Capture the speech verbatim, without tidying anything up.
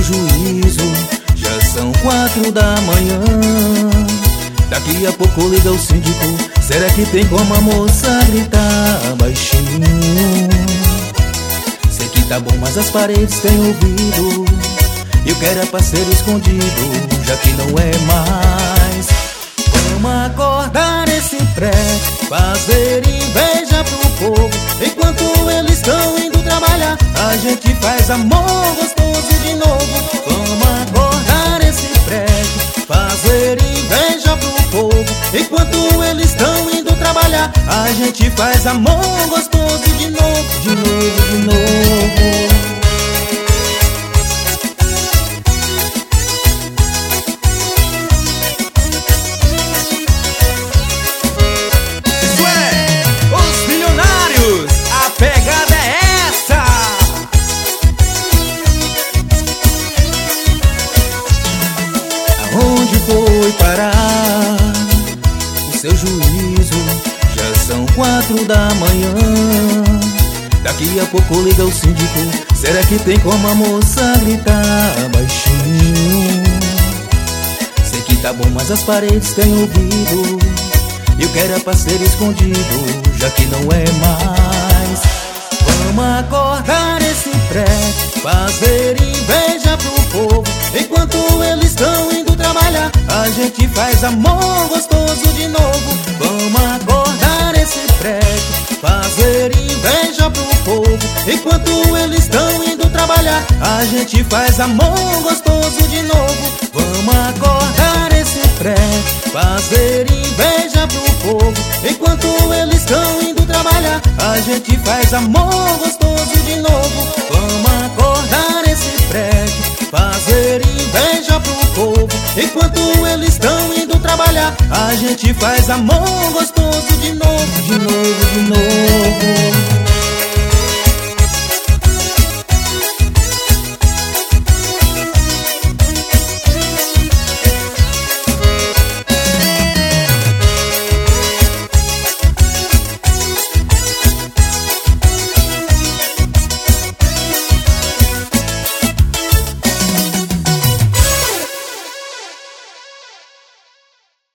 juízo, já são quatro da manhã. Daqui a pouco liga o síndico. Será que tem como a moça gritar baixinho? Sei que tá bom, mas as paredes têm ouvido. Eu quero é pra ser escondido, já que não é mais. Vamos acordar esse prédio, fazer inveja pro povo. Enquanto eles estão indo trabalhar, a gente faz amor gostoso de novo. Vamos acordar esse prédio, fazer inveja pro povo. Enquanto eles estão indo trabalhar, a gente faz amor gostoso de novo, de novo, de novo. Onde foi parar o seu juízo? Já são quatro da manhã. Daqui a pouco liga o síndico. Será que tem como a moça gritar baixinho? Sei que tá bom, mas as paredes têm ouvido. Eu quero é pra ser escondido, já que não é mais. Vamos acordar esse prédio, fazer inveja pro povo. Enquanto eles estão indo trabalhar, a gente faz amor gostoso de novo. Vamos acordar esse prédio, fazer inveja pro povo. Enquanto eles estão indo trabalhar, a gente faz amor gostoso de novo. Vamos acordar esse prédio, fazer inveja pro povo. Enquanto eles estão indo trabalhar, a gente faz amor gostoso de novo. Vamos acordar esse prédio, fazer inveja pro povo. Enquanto eles estão indo trabalhar, a gente faz amor gostoso de novo, de novo, de novo.